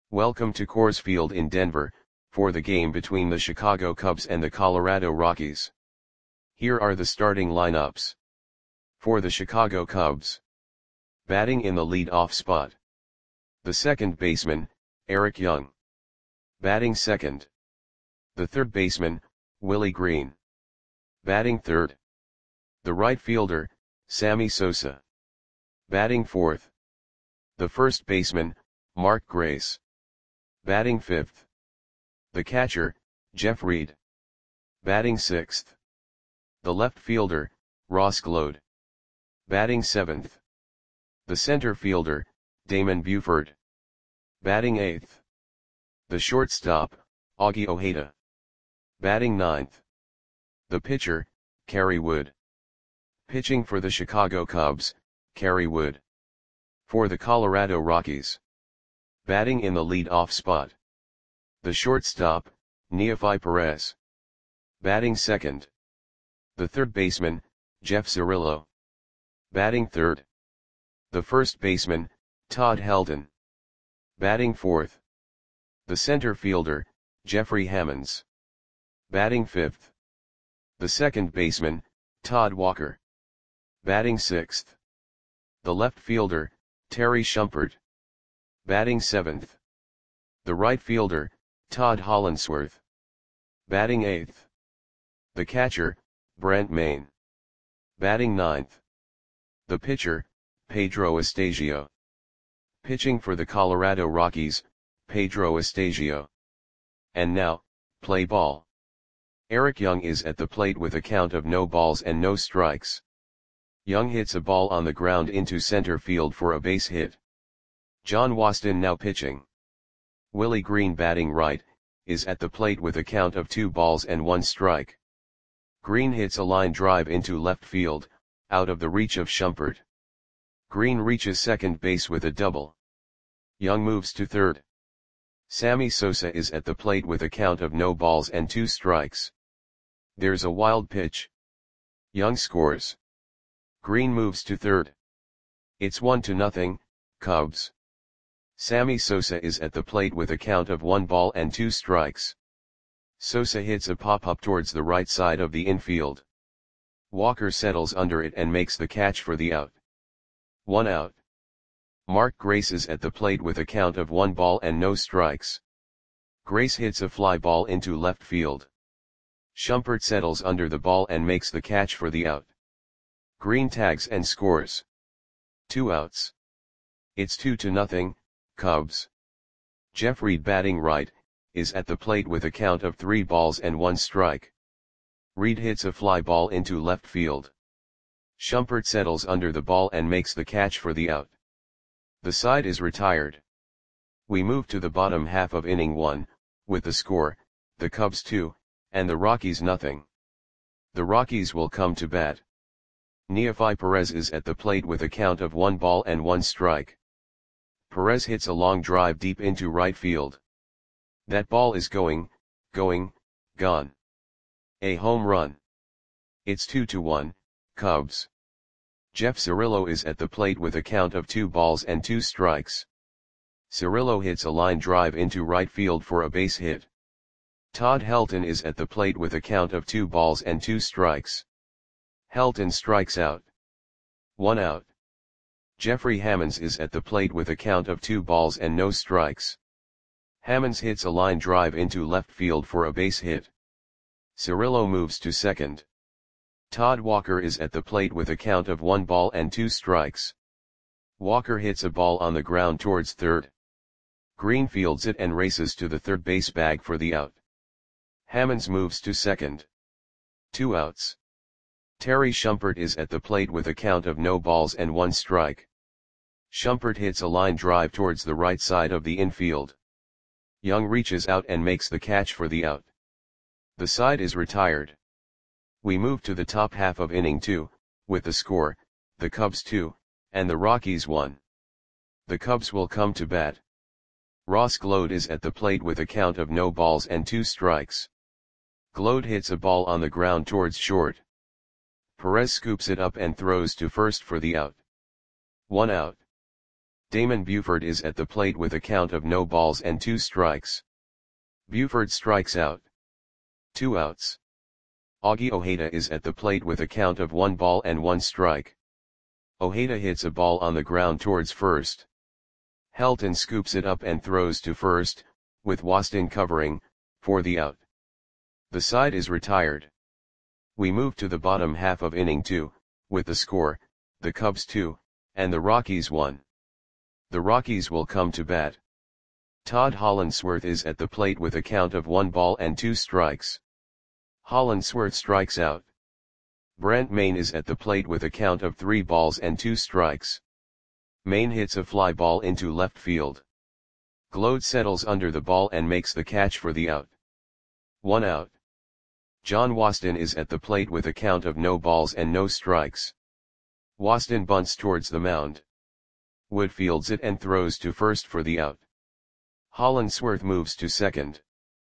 Welcome to Coors Field in Denver, for the game between the Chicago Cubs and the Colorado Rockies. Here are the starting lineups. For the Chicago Cubs. Batting in the lead-off spot. The second baseman, Eric Young. Batting second. The third baseman, Willie Green. Batting third. The right fielder, Sammy Sosa. Batting fourth. The first baseman, Mark Grace. Batting fifth. The catcher, Jeff Reed. Batting sixth. The left fielder, Ross Gload. Batting seventh. The center fielder, Damon Buford. Batting eighth. The shortstop, Augie Ojeda. Batting ninth. The pitcher, Kerry Wood. Pitching for the Chicago Cubs, Kerry Wood. For the Colorado Rockies. Batting in the lead-off spot. The shortstop, Neofi Perez. Batting second. The third baseman, Jeff Cirillo. Batting third. The first baseman, Todd Helton. Batting fourth. The center fielder, Jeffrey Hammonds. Batting fifth. The second baseman, Todd Walker. Batting sixth. The left fielder, Terry Shumpert. Batting seventh. The right fielder, Todd Hollandsworth. Batting eighth. The catcher, Brent Mayne. Batting ninth. The pitcher, Pedro Estasio. Pitching for the Colorado Rockies, Pedro Estasio. And now, play ball. Eric Young is at the plate with a count of no balls and no strikes. Young hits a ball on the ground into center field for a base hit. John Waston now pitching. Willie Green batting right, is at the plate with a count of 2 balls and 1 strike. Green hits a line drive into left field, out of the reach of Shumpert. Green reaches second base with a double. Young moves to third. Sammy Sosa is at the plate with a count of no balls and 2 strikes. There's a wild pitch. Young scores. Green moves to third. It's 1-0, Cubs. Sammy Sosa is at the plate with a count of 1 ball and 2 strikes. Sosa hits a pop-up towards the right side of the infield. Walker settles under it and makes the catch for the out. 1 out. Mark Grace is at the plate with a count of 1 ball and no strikes. Grace hits a fly ball into left field. Shumpert settles under the ball and makes the catch for the out. Green tags and scores. 2 outs. It's 2-0, Cubs. Jeff Reed batting right, is at the plate with a count of 3 balls and 1 strike. Reed hits a fly ball into left field. Shumpert settles under the ball and makes the catch for the out. The side is retired. We move to the bottom half of inning 1, with the score, the Cubs 2, and the Rockies nothing. The Rockies will come to bat. Neofi Perez is at the plate with a count of 1 ball and 1 strike. Perez hits a long drive deep into right field. That ball is gone. A home run. It's 2-1, Cubs. Jeff Cirillo is at the plate with a count of 2 balls and 2 strikes. Cirillo hits a line drive into right field for a base hit. Todd Helton is at the plate with a count of 2 balls and 2 strikes. Helton strikes out. 1 out. Jeffrey Hammonds is at the plate with a count of 2 balls and no strikes. Hammonds hits a line drive into left field for a base hit. Cirillo moves to second. Todd Walker is at the plate with a count of 1 ball and 2 strikes. Walker hits a ball on the ground towards third. Green fields it and races to the third base bag for the out. Hammonds moves to second. 2 outs. Terry Shumpert is at the plate with a count of no balls and 1 strike. Shumpert hits a line drive towards the right side of the infield. Young reaches out and makes the catch for the out. The side is retired. We move to the top half of inning 2, with the score, the Cubs 2, and the Rockies 1. The Cubs will come to bat. Ross Gload is at the plate with a count of no balls and 2 strikes. Gload hits a ball on the ground towards short. Perez scoops it up and throws to first for the out. 1 out. Damon Buford is at the plate with a count of no balls and 2 strikes. Buford strikes out. 2 outs. Augie Ojeda is at the plate with a count of 1 ball and 1 strike. Ojeda hits a ball on the ground towards first. Helton scoops it up and throws to first, with Waston covering, for the out. The side is retired. We move to the bottom half of inning 2, with the score, the Cubs 2, and the Rockies 1. The Rockies will come to bat. Todd Hollandsworth is at the plate with a count of 1 ball and 2 strikes. Hollandsworth strikes out. Brent Mayne is at the plate with a count of 3 balls and 2 strikes. Mayne hits a fly ball into left field. Gload settles under the ball and makes the catch for the out. 1 out. John Waston is at the plate with a count of no balls and no strikes. Waston bunts towards the mound. Wood fields it and throws to first for the out. Hollandsworth moves to second.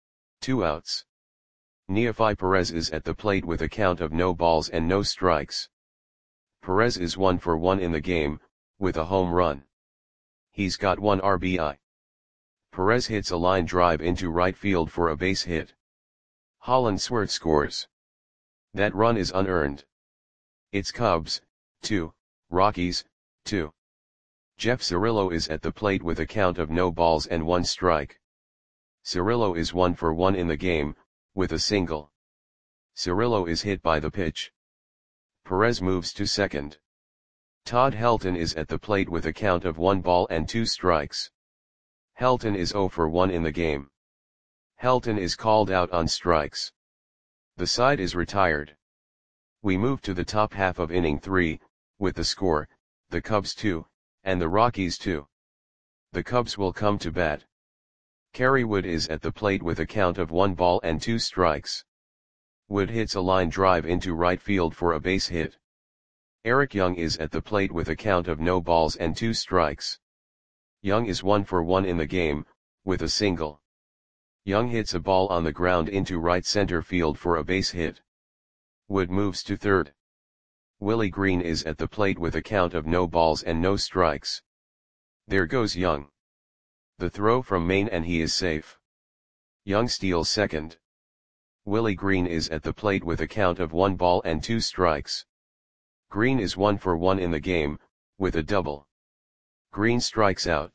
2 outs. Neefi Perez is at the plate with a count of no balls and no strikes. Perez is 1 for 1 in the game, with a home run. He's got 1 RBI. Perez hits a line drive into right field for a base hit. Hollandsworth scores. That run is unearned. It's Cubs, 2, Rockies, 2. Jeff Cirillo is at the plate with a count of no balls and 1 strike. Cirillo is 1 for 1 in the game, with a single. Cirillo is hit by the pitch. Perez moves to second. Todd Helton is at the plate with a count of 1 ball and 2 strikes. Helton is 0 for 1 in the game. Helton is called out on strikes. The side is retired. We move to the top half of inning 3, with the score, the Cubs 2, and the Rockies 2. The Cubs will come to bat. Kerry Wood is at the plate with a count of 1 ball and 2 strikes. Wood hits a line drive into right field for a base hit. Eric Young is at the plate with a count of no balls and 2 strikes. Young is 1 for 1 in the game, with a single. Young hits a ball on the ground into right center field for a base hit. Wood moves to third. Willie Green is at the plate with a count of no balls and no strikes. There goes Young. The throw from Mayne and he is safe. Young steals second. Willie Green is at the plate with a count of 1 ball and 2 strikes. Green is 1 for 1 in the game, with a double. Green strikes out.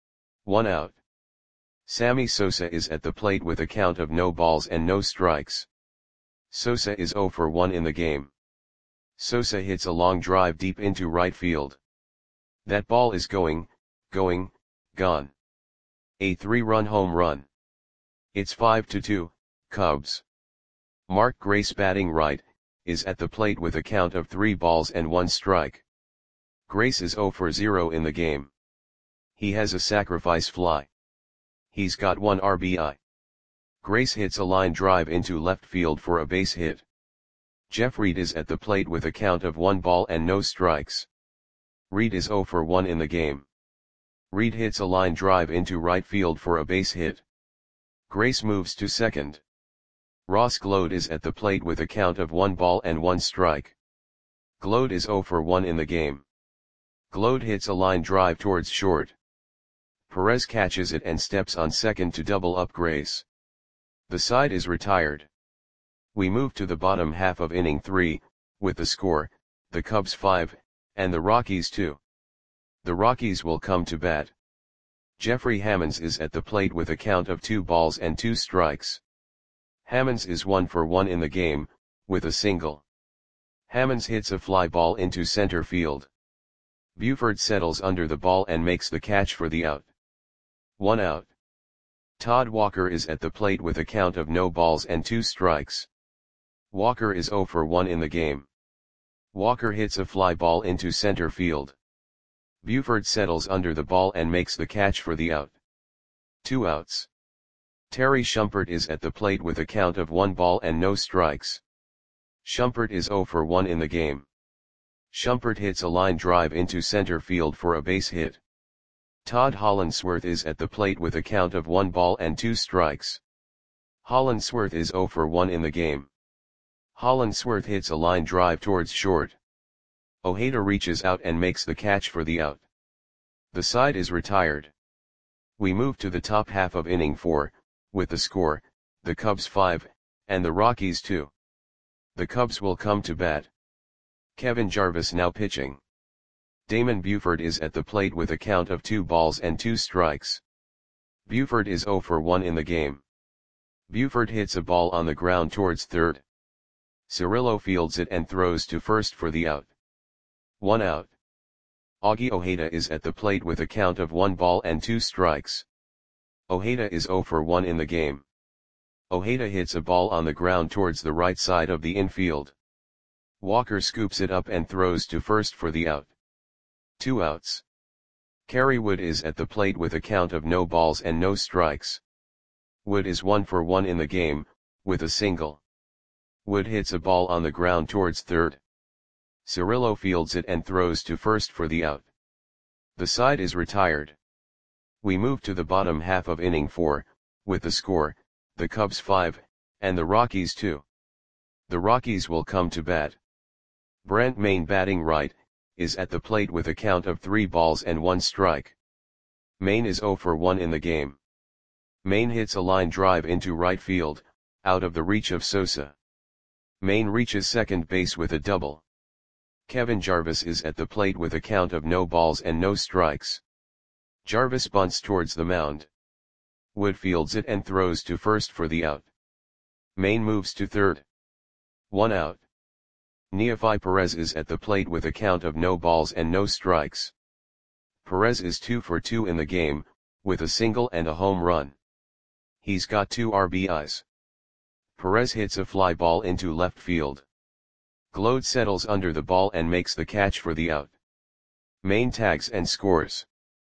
1 out. Sammy Sosa is at the plate with a count of no balls and no strikes. Sosa is 0 for 1 in the game. Sosa hits a long drive deep into right field. That ball is gone. A 3-run home run. It's 5-2, Cubs. Mark Grace, batting right, is at the plate with a count of 3 balls and 1 strike. Grace is 0 for 0 in the game. He has a sacrifice fly. He's got 1 RBI. Grace hits a line drive into left field for a base hit. Jeff Reed is at the plate with a count of 1 ball and no strikes. Reed is 0 for 1 in the game. Reed hits a line drive into right field for a base hit. Grace moves to second. Ross Gload is at the plate with a count of 1 ball and 1 strike. Gload is 0 for 1 in the game. Gload hits a line drive towards short. Perez catches it and steps on second to double up Grace. The side is retired. We move to the bottom half of inning 3, with the score, the Cubs 5, and the Rockies 2. The Rockies will come to bat. Jeffrey Hammonds is at the plate with a count of 2 balls and 2 strikes. Hammonds is 1 for 1 in the game, with a single. Hammonds hits a fly ball into center field. Buford settles under the ball and makes the catch for the out. 1 out. Todd Walker is at the plate with a count of no balls and 2 strikes. Walker is 0 for 1 in the game. Walker hits a fly ball into center field. Buford settles under the ball and makes the catch for the out. 2 outs. Terry Shumpert is at the plate with a count of 1 ball and no strikes. Shumpert is 0 for 1 in the game. Shumpert hits a line drive into center field for a base hit. Todd Hollandsworth is at the plate with a count of 1 ball and 2 strikes. Hollandsworth is 0 for 1 in the game. Hollandsworth hits a line drive towards short. Ojeda reaches out and makes the catch for the out. The side is retired. We move to the top half of inning 4, with the score, the Cubs 5, and the Rockies 2. The Cubs will come to bat. Kevin Jarvis now pitching. Damon Buford is at the plate with a count of 2 balls and 2 strikes. Buford is 0 for 1 in the game. Buford hits a ball on the ground towards third. Cirillo fields it and throws to first for the out. 1 out. Augie Ojeda is at the plate with a count of 1 ball and 2 strikes. Ojeda is 0 for 1 in the game. Ojeda hits a ball on the ground towards the right side of the infield. Walker scoops it up and throws to first for the out. 2 outs. Kerry Wood is at the plate with a count of no balls and no strikes. Wood is 1 for 1 in the game, with a single. Wood hits a ball on the ground towards third. Cirillo fields it and throws to first for the out. The side is retired. We move to the bottom half of inning 4, with the score, the Cubs 5, and the Rockies 2. The Rockies will come to bat. Brent Mayne batting right, is at the plate with a count of 3 balls and 1 strike. Mayne is 0 for 1 in the game. Mayne hits a line drive into right field, out of the reach of Sosa. Mayne reaches second base with a double. Kevin Jarvis is at the plate with a count of no balls and no strikes. Jarvis bunts towards the mound. Wood fields it and throws to first for the out. Mayne moves to third. 1 out. Neofi Perez is at the plate with a count of no balls and no strikes. Perez is 2 for 2 in the game, with a single and a home run. He's got 2 RBIs. Perez hits a fly ball into left field. Glode settles under the ball and makes the catch for the out. Mayne tags and scores.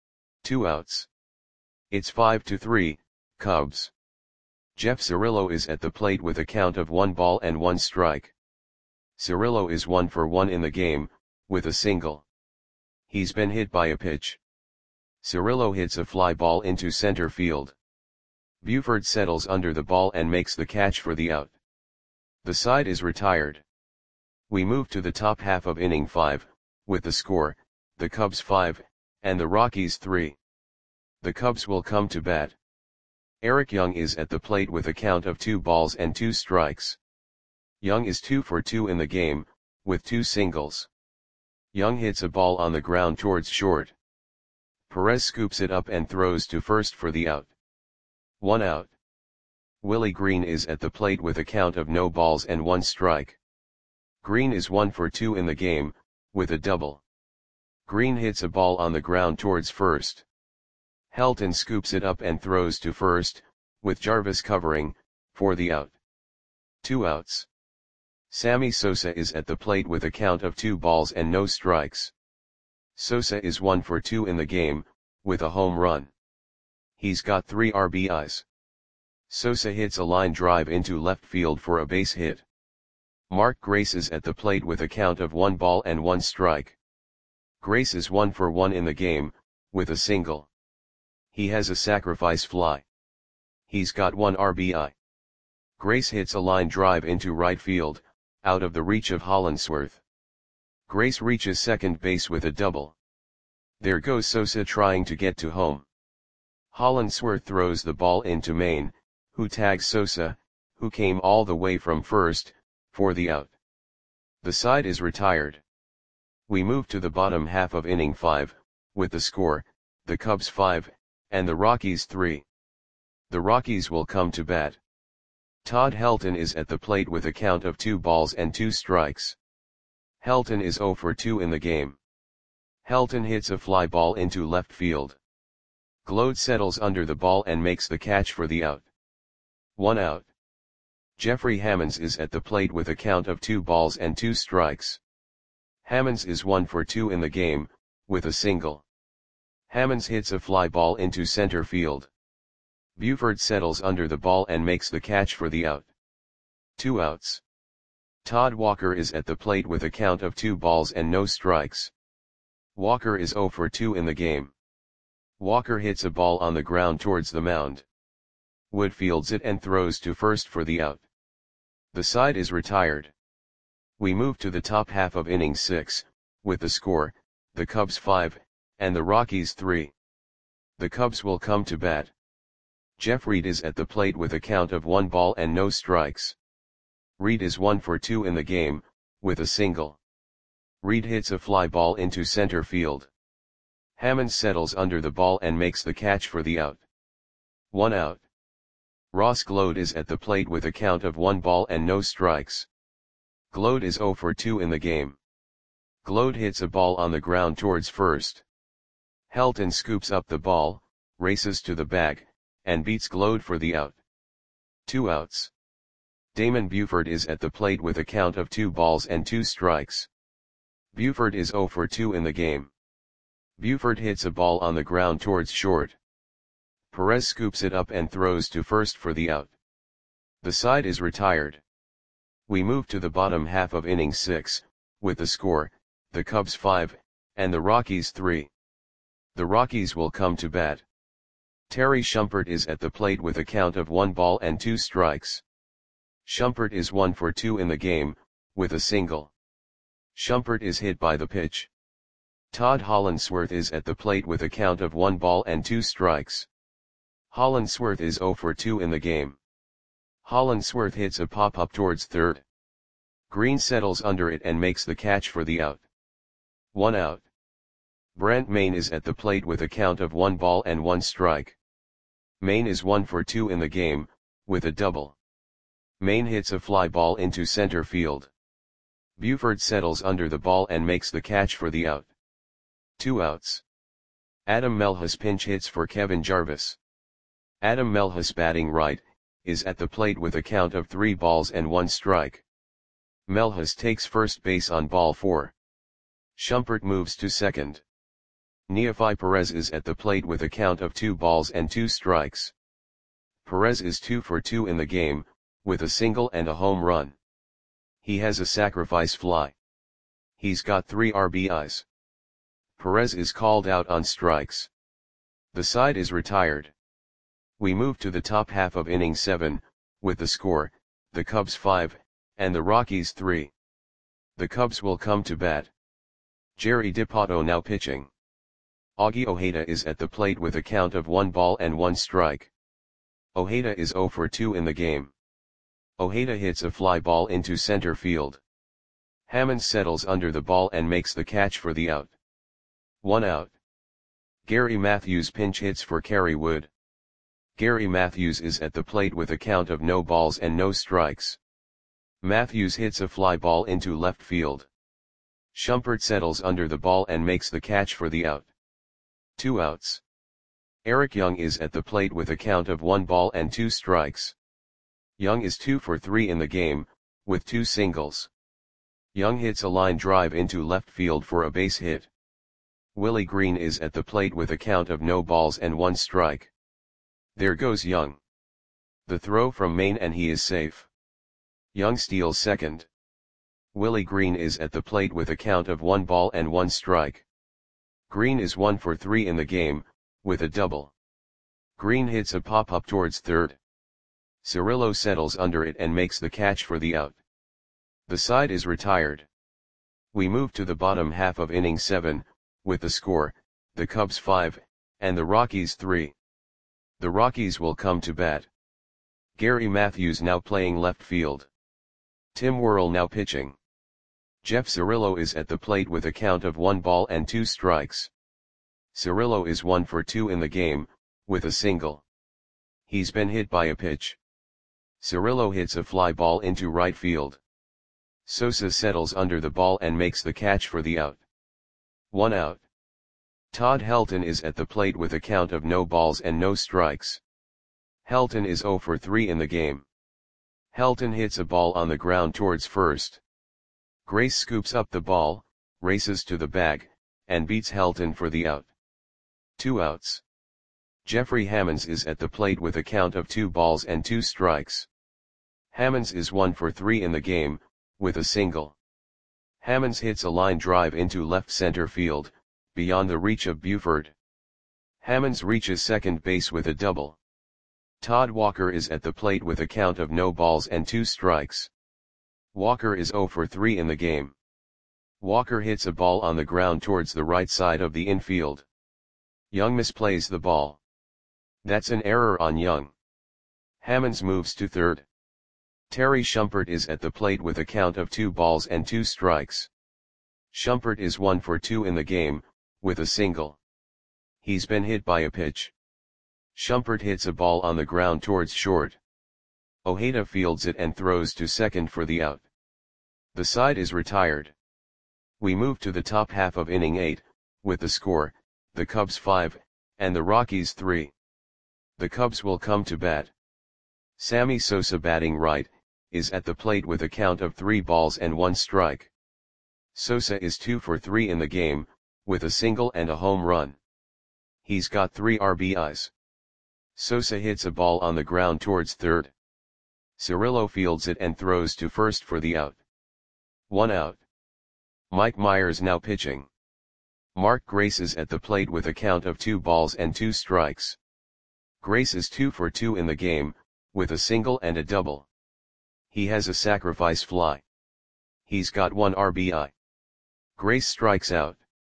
2 outs. It's 5-3, Cubs. Jeff Cirillo is at the plate with a count of 1 ball and 1 strike. Cirillo is 1 for 1 in the game, with a single. He's been hit by a pitch. Cirillo hits a fly ball into center field. Buford settles under the ball and makes the catch for the out. The side is retired. We move to the top half of inning 5, with the score, the Cubs 5, and the Rockies 3. The Cubs will come to bat. Eric Young is at the plate with a count of 2 balls and 2 strikes. Young is 2 for 2 in the game, with 2 singles. Young hits a ball on the ground towards short. Perez scoops it up and throws to first for the out. 1 out. Willie Green is at the plate with a count of no balls and 1 strike. Green is 1 for 2 in the game, with a double. Green hits a ball on the ground towards first. Helton scoops it up and throws to first, with Jarvis covering, for the out. 2 outs. Sammy Sosa is at the plate with a count of 2 balls and no strikes. Sosa is 1 for 2 in the game, with a home run. He's got 3 RBIs. Sosa hits a line drive into left field for a base hit. Mark Grace is at the plate with a count of 1 ball and 1 strike. Grace is 1 for 1 in the game, with a single. He has a sacrifice fly. He's got 1 RBI. Grace hits a line drive into right field, out of the reach of Hollandsworth. Grace reaches second base with a double. There goes Sosa trying to get to home. Hollandsworth throws the ball into Mayne, who tags Sosa, who came all the way from first, for the out. The side is retired. We move to the bottom half of inning 5, with the score, the Cubs 5, and the Rockies 3. The Rockies will come to bat. Todd Helton is at the plate with a count of 2 balls and 2 strikes. Helton is 0 for 2 in the game. Helton hits a fly ball into left field. Glode settles under the ball and makes the catch for the out. 1 out. Jeffrey Hammonds is at the plate with a count of 2 balls and 2 strikes. Hammonds is 1 for 2 in the game, with a single. Hammonds hits a fly ball into center field. Buford settles under the ball and makes the catch for the out. 2 outs. Todd Walker is at the plate with a count of 2 balls and no strikes. Walker is 0 for 2 in the game. Walker hits a ball on the ground towards the mound. Wood fields it and throws to first for the out. The side is retired. We move to the top half of inning 6, with the score, the Cubs 5, and the Rockies 3. The Cubs will come to bat. Jeff Reed is at the plate with a count of 1 ball and no strikes. Reed is 1 for 2 in the game, with a single. Reed hits a fly ball into center field. Hammonds settles under the ball and makes the catch for the out. 1 out. Ross Gload is at the plate with a count of 1 ball and no strikes. Gload is 0 for 2 in the game. Gload hits a ball on the ground towards first. Helton scoops up the ball, races to the bag, and beats Gload for the out. 2 outs. Damon Buford is at the plate with a count of 2 balls and 2 strikes. Buford is 0 for 2 in the game. Buford hits a ball on the ground towards short. Perez scoops it up and throws to first for the out. The side is retired. We move to the bottom half of inning 6, with the score, the Cubs 5, and the Rockies 3. The Rockies will come to bat. Terry Shumpert is at the plate with a count of 1 ball and 2 strikes. Shumpert is 1 for 2 in the game, with a single. Shumpert is hit by the pitch. Todd Hollandsworth is at the plate with a count of 1 ball and 2 strikes. Hollandsworth is 0 for 2 in the game. Hollandsworth hits a pop-up towards third. Green settles under it and makes the catch for the out. 1 out. Brent Mayne is at the plate with a count of 1 ball and 1 strike. Mayne is 1 for 2 in the game, with a double. Mayne hits a fly ball into center field. Buford settles under the ball and makes the catch for the out. 2 outs. Adam Melhus pinch hits for Kevin Jarvis. Adam Melhus, batting right, is at the plate with a count of 3 balls and 1 strike. Melhus takes first base on ball 4. Shumpert moves to second. Neefi Perez is at the plate with a count of 2 balls and 2 strikes. Perez is 2 for 2 in the game, with a single and a home run. He has a sacrifice fly. He's got 3 RBIs. Perez is called out on strikes. The side is retired. We move to the top half of inning 7, with the score, the Cubs 5, and the Rockies 3. The Cubs will come to bat. Jerry Dipoto now pitching. Augie Ojeda is at the plate with a count of 1 ball and 1 strike. Ojeda is 0 for 2 in the game. Ojeda hits a fly ball into center field. Hammond settles under the ball and makes the catch for the out. 1 out. Gary Matthews pinch hits for Kerry Wood. Gary Matthews is at the plate with a count of no balls and no strikes. Matthews hits a fly ball into left field. Shumpert settles under the ball and makes the catch for the out. 2 outs. Eric Young is at the plate with a count of 1 ball and 2 strikes. Young is 2 for 3 in the game, with 2 singles. Young hits a line drive into left field for a base hit. Willie Green is at the plate with a count of no balls and 1 strike. There goes Young. The throw from Mayne and he is safe. Young steals second. Willie Green is at the plate with a count of 1 ball and 1 strike. Green is 1 for 3 in the game, with a double. Green hits a pop-up towards third. Cirillo settles under it and makes the catch for the out. The side is retired. We move to the bottom half of inning 7, with the score, the Cubs 5, and the Rockies 3. The Rockies will come to bat. Gary Matthews now playing left field. Tim Worrell now pitching. Jeff Cirillo is at the plate with a count of 1 ball and 2 strikes. Cirillo is 1 for 2 in the game, with a single. He's been hit by a pitch. Cirillo hits a fly ball into right field. Sosa settles under the ball and makes the catch for the out. 1 out. Todd Helton is at the plate with a count of no balls and no strikes. Helton is 0 for 3 in the game. Helton hits a ball on the ground towards first. Grace scoops up the ball, races to the bag, and beats Helton for the out. 2 outs. Jeffrey Hammonds is at the plate with a count of 2 balls and 2 strikes. Hammonds is 1 for 3 in the game, with a single. Hammonds hits a line drive into left center field, beyond the reach of Buford. Hammonds reaches second base with a double. Todd Walker is at the plate with a count of no balls and 2 strikes. Walker is 0 for 3 in the game. Walker hits a ball on the ground towards the right side of the infield. Young misplays the ball. That's an error on Young. Hammonds moves to third. Terry Shumpert is at the plate with a count of 2 balls and 2 strikes. Shumpert is 1 for 2 in the game, with a single. He's been hit by a pitch. Shumpert hits a ball on the ground towards short. Ojeda fields it and throws to second for the out. The side is retired. We move to the top half of inning 8, with the score, the Cubs 5, and the Rockies 3. The Cubs will come to bat. Sammy Sosa batting right, is at the plate with a count of 3 balls and 1 strike. Sosa is 2 for 3 in the game, with a single and a home run. He's got 3 RBIs. Sosa hits a ball on the ground towards third. Cirillo fields it and throws to first for the out. 1 out. Mike Myers now pitching. Mark Grace is at the plate with a count of 2 balls and 2 strikes. Grace is 2 for 2 in the game, with a single and a double. He has a sacrifice fly. He's got 1 RBI. Grace strikes out.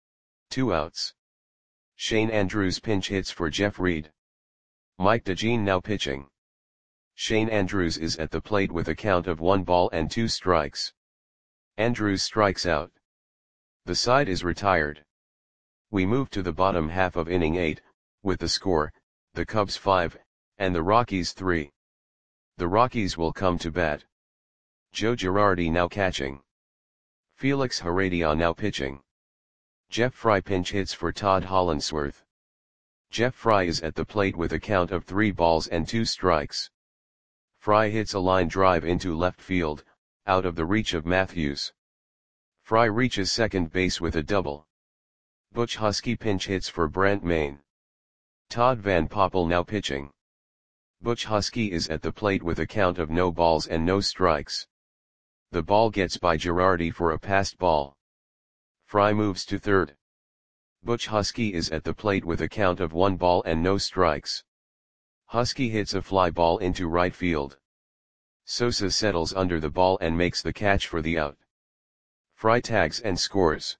2 outs. Shane Andrews pinch hits for Jeff Reed. Mike DeJean now pitching. Shane Andrews is at the plate with a count of 1 ball and 2 strikes. Andrews strikes out. The side is retired. We move to the bottom half of inning 8, with the score, the Cubs 5, and the Rockies 3. The Rockies will come to bat. Joe Girardi now catching. Felix Heredia now pitching. Jeff Fry pinch hits for Todd Hollandsworth. Jeff Fry is at the plate with a count of 3 balls and 2 strikes. Fry hits a line drive into left field, out of the reach of Matthews. Fry reaches second base with a double. Butch Husky pinch hits for Brent Maine. Todd Van Poppel now pitching. Butch Husky is at the plate with a count of no balls and no strikes. The ball gets by Girardi for a passed ball. Fry moves to third. Butch Husky is at the plate with a count of 1 ball and no strikes. Husky hits a fly ball into right field. Sosa settles under the ball and makes the catch for the out. Fry tags and scores.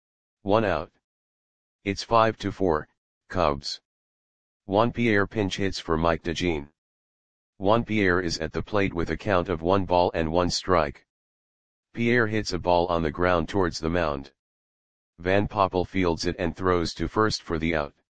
1 out. It's 5-4, Cubs. Juan Pierre pinch hits for Mike DeJean. Juan Pierre is at the plate with a count of 1 ball and 1 strike. Pierre hits a ball on the ground towards the mound. Van Poppel fields it and throws to first for the out.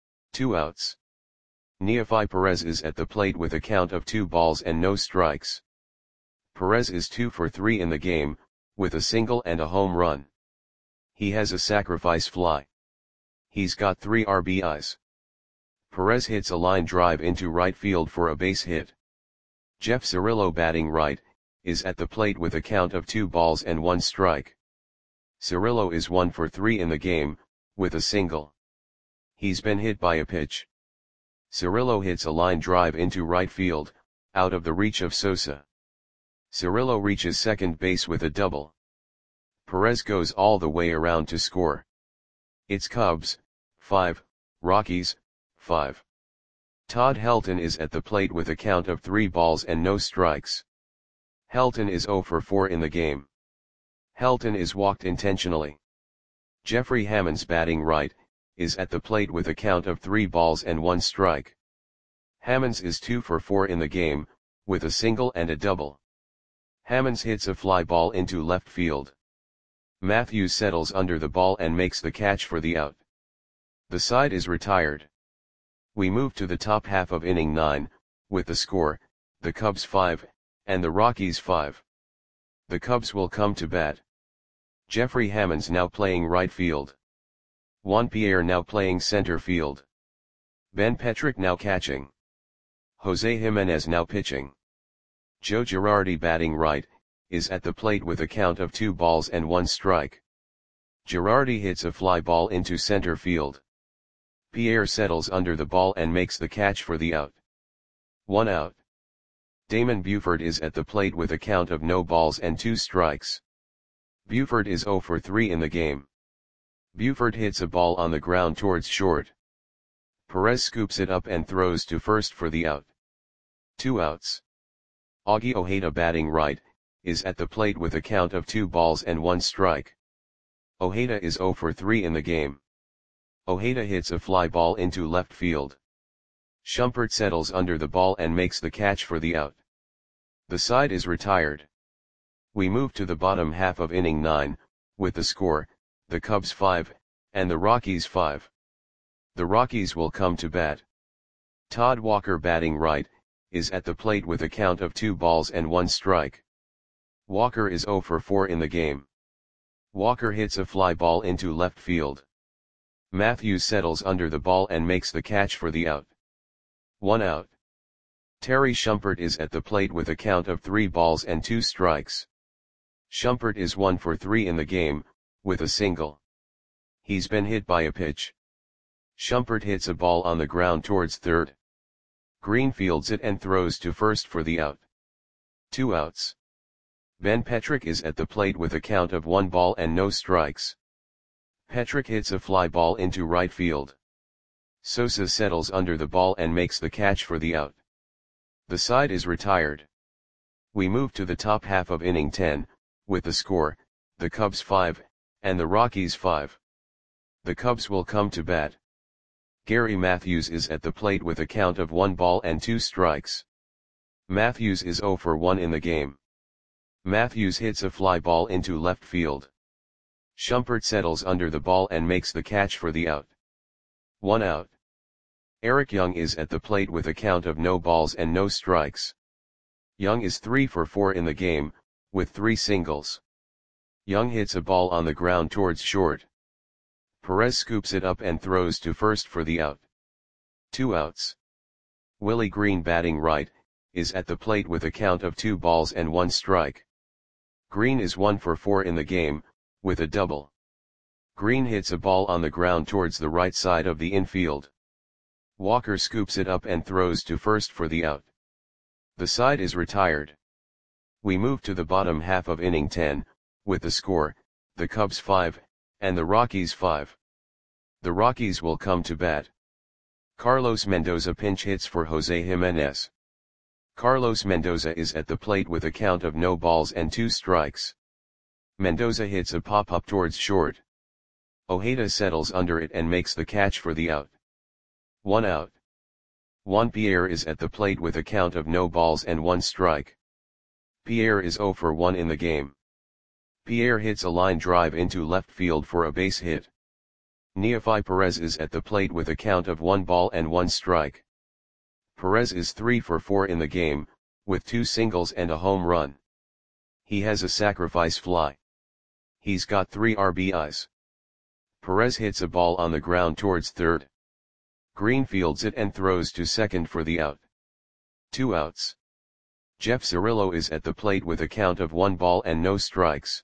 2 outs. Neefi Perez is at the plate with a count of 2 balls and no strikes. Perez is 2 for 3 in the game, with a single and a home run. He has a sacrifice fly. He's got 3 RBIs. Perez hits a line drive into right field for a base hit. Jeff Cirillo batting right, is at the plate with a count of 2 balls and 1 strike. Cirillo is 1 for 3 in the game, with a single. He's been hit by a pitch. Cirillo hits a line drive into right field, out of the reach of Sosa. Cirillo reaches second base with a double. Perez goes all the way around to score. It's Cubs, 5, Rockies, 5. Todd Helton is at the plate with a count of 3 balls and no strikes. Helton is 0 for 4 in the game. Helton is walked intentionally. Jeffrey Hammonds batting right, is at the plate with a count of 3 balls and 1 strike. Hammonds is 2 for 4 in the game, with a single and a double. Hammonds hits a fly ball into left field. Matthews settles under the ball and makes the catch for the out. The side is retired. We move to the top half of inning 9, with the score, the Cubs 5, and the Rockies 5. The Cubs will come to bat. Jeffrey Hammonds now playing right field. Juan Pierre now playing center field. Ben Petrick now catching. Jose Jimenez now pitching. Joe Girardi batting right, is at the plate with a count of 2 balls and 1 strike. Girardi hits a fly ball into center field. Pierre settles under the ball and makes the catch for the out. 1 out. Damon Buford is at the plate with a count of no balls and 2 strikes. Buford is 0 for 3 in the game. Buford hits a ball on the ground towards short. Perez scoops it up and throws to first for the out. 2 outs. Augie Ojeda batting right, is at the plate with a count of 2 balls and 1 strike. Ojeda is 0 for 3 in the game. Ojeda hits a fly ball into left field. Shumpert settles under the ball and makes the catch for the out. The side is retired. We move to the bottom half of inning 9, with the score, the Cubs 5, and the Rockies 5. The Rockies will come to bat. Todd Walker, batting right, is at the plate with a count of 2 balls and 1 strike. Walker is 0 for 4 in the game. Walker hits a fly ball into left field. Matthews settles under the ball and makes the catch for the out. 1 out. Terry Shumpert is at the plate with a count of 3 balls and 2 strikes. Shumpert is 1 for 3 in the game, with a single. He's been hit by a pitch. Shumpert hits a ball on the ground towards third. Green fields it and throws to first for the out. 2 outs. Ben Petrick is at the plate with a count of 1 ball and no strikes. Petrick hits a fly ball into right field. Sosa settles under the ball and makes the catch for the out. The side is retired. We move to the top half of inning 10, with the score, the Cubs 5, and the Rockies 5. The Cubs will come to bat. Gary Matthews is at the plate with a count of 1 ball and 2 strikes. Matthews is 0 for 1 in the game. Matthews hits a fly ball into left field. Shumpert settles under the ball and makes the catch for the out. 1 out. Eric Young is at the plate with a count of no balls and no strikes. Young is 3 for 4 in the game, with 3 singles. Young hits a ball on the ground towards short. Perez scoops it up and throws to first for the out. 2 outs. Willie Green, batting right, is at the plate with a count of 2 balls and 1 strike. Green is 1 for 4 in the game, with a double. Green hits a ball on the ground towards the right side of the infield. Walker scoops it up and throws to first for the out. The side is retired. We move to the bottom half of inning 10, with the score, the Cubs 5, and the Rockies 5. The Rockies will come to bat. Carlos Mendoza pinch hits for Jose Jimenez. Carlos Mendoza is at the plate with a count of no balls and 2 strikes. Mendoza hits a pop-up towards short. Ojeda settles under it and makes the catch for the out. 1 out. Juan Pierre is at the plate with a count of no balls and 1 strike. Pierre is 0 for 1 in the game. Pierre hits a line drive into left field for a base hit. Neefi Perez is at the plate with a count of 1 ball and 1 strike. Perez is 3 for 4 in the game, with 2 singles and a home run. He has a sacrifice fly. He's got 3 RBIs. Perez hits a ball on the ground towards third. Green fields it and throws to second for the out. 2 outs. Jeff Cirillo is at the plate with a count of 1 ball and no strikes.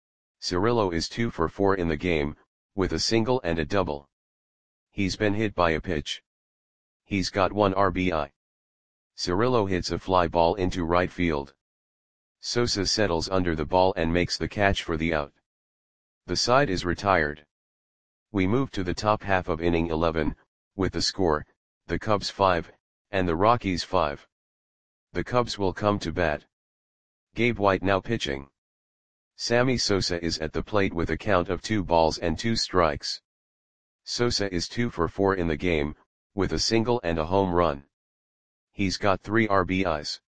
Cirillo is 2 for 4 in the game, with a single and a double. He's been hit by a pitch. He's got 1 RBI. Cirillo hits a fly ball into right field. Sosa settles under the ball and makes the catch for the out. The side is retired. We move to the top half of inning 11, with the score, the Cubs 5, and the Rockies 5. The Cubs will come to bat. Gabe White now pitching. Sammy Sosa is at the plate with a count of 2 balls and 2 strikes. Sosa is 2 for 4 in the game, with a single and a home run. He's got 3 RBIs.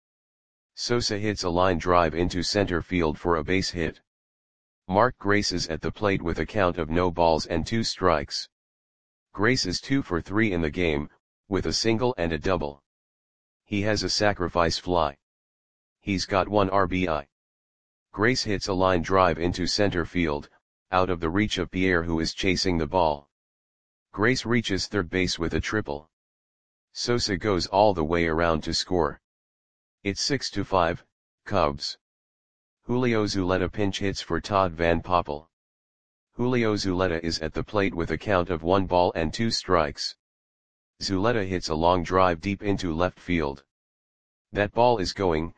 Sosa hits a line drive into center field for a base hit. Mark Grace is at the plate with a count of no balls and 2 strikes. Grace is 2 for 3 in the game, with a single and a double. He has a sacrifice fly. He's got 1 RBI. Grace hits a line drive into center field, out of the reach of Pierre, who is chasing the ball. Grace reaches third base with a triple. Sosa goes all the way around to score. It's 6-5, Cubs. Julio Zuleta pinch hits for Todd Van Poppel. Julio Zuleta is at the plate with a count of 1 ball and 2 strikes. Zuleta hits a long drive deep into left field. That ball is gone.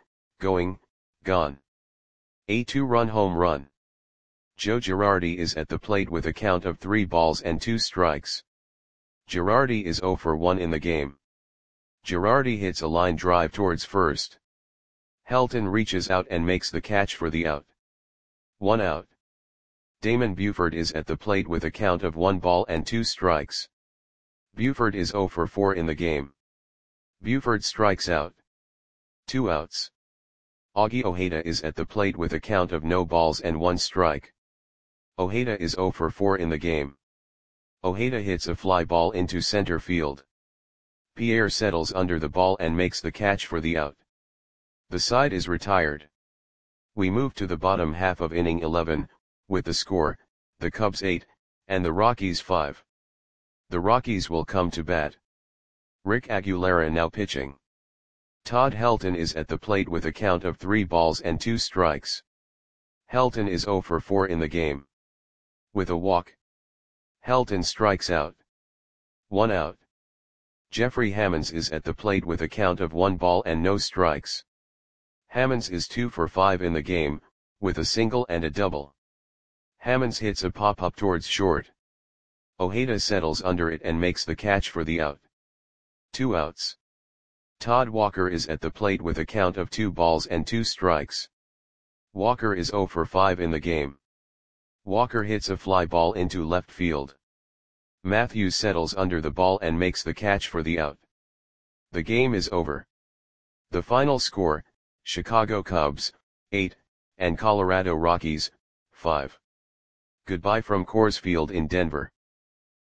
A 2-run home run. Joe Girardi is at the plate with a count of 3 balls and 2 strikes. Girardi is 0 for 1 in the game. Girardi hits a line drive towards first. Helton reaches out and makes the catch for the out. 1 out. Damon Buford is at the plate with a count of 1 ball and 2 strikes. Buford is 0 for 4 in the game. Buford strikes out. 2 outs. Augie Ojeda is at the plate with a count of no balls and 1 strike. Ojeda is 0 for 4 in the game. Ojeda hits a fly ball into center field. Pierre settles under the ball and makes the catch for the out. The side is retired. We move to the bottom half of inning 11, with the score, the Cubs 8, and the Rockies 5. The Rockies will come to bat. Rick Aguilera now pitching. Todd Helton is at the plate with a count of 3 balls and 2 strikes. Helton is 0 for 4 in the game. With a walk, Helton strikes out. 1 out. Jeffrey Hammonds is at the plate with a count of 1 ball and no strikes. Hammonds is 2 for 5 in the game, with a single and a double. Hammonds hits a pop-up towards short. Ojeda settles under it and makes the catch for the out. 2 outs. Todd Walker is at the plate with a count of 2 balls and 2 strikes. Walker is 0 for 5 in the game. Walker hits a fly ball into left field. Matthews settles under the ball and makes the catch for the out. The game is over. The final score, Chicago Cubs, 8, and Colorado Rockies, 5. Goodbye from Coors Field in Denver.